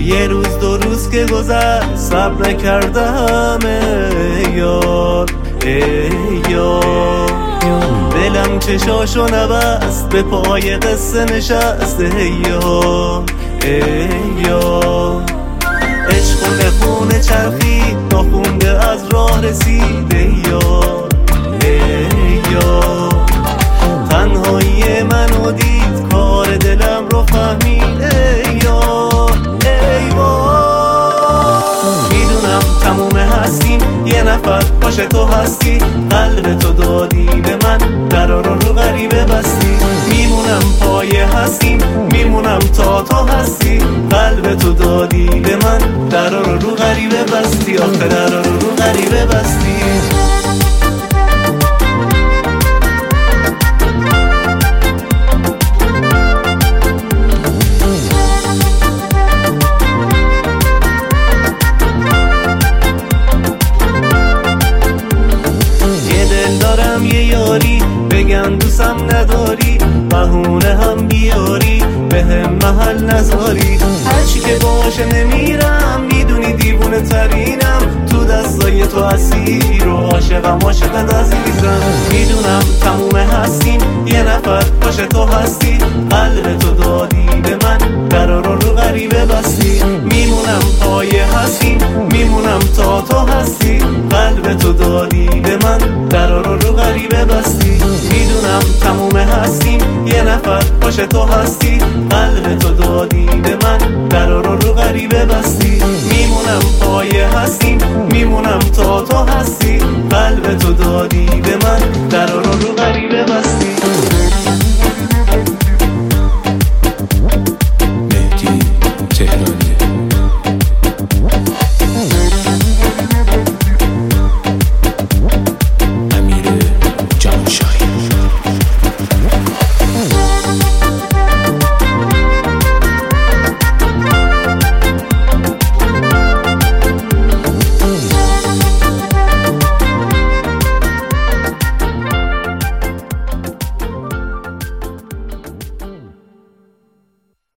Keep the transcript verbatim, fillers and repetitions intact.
یه روز دو روز که گذشت صبر نکردم ای یار ای یار، دلم چشاشو نبست به پای قصه نشست ای یار ای یار. عشق و نخونه چرخید ناخونده از راه رسید ای یار ای یار. تنهایی منو دید کار دلم رو فهمید ای یار ای وای. میدونم تموم هستیم یه نفر باشه تو هستی، قلب تو دادی به من درا رو رو غریبه بستی. میمونم پایه هستیم میمونم تا تو هستی، قلب تو دادی به من درا رو رو غریبه بستی. آخه درا رو رو غریبه بستی. یه یاری بگن دوستم نداری، بهونه هم بیاری به هم محل نذاری. هرچی که باشه نمیرم میدونی دیوونه ترینم، تو دستای تو اسیر و عاشقم عاشقت عزیزم. میدونم تموم هستیم یه نفر باشه تو هستی، قلب تو دادی به من درا رو رو غریبه بستی. میمونم پایه هستیم میمونم تا تو هستی، قلب تو دادی به من درا رو رو غریبه بستی. میدونم تموم هستیم یه نفر باشه تو هستی، قلب تو دادی به من درا رو رو غریبه بستی. میمونم پایه هستیم میمونم تا تو هستی، قلب تو دادی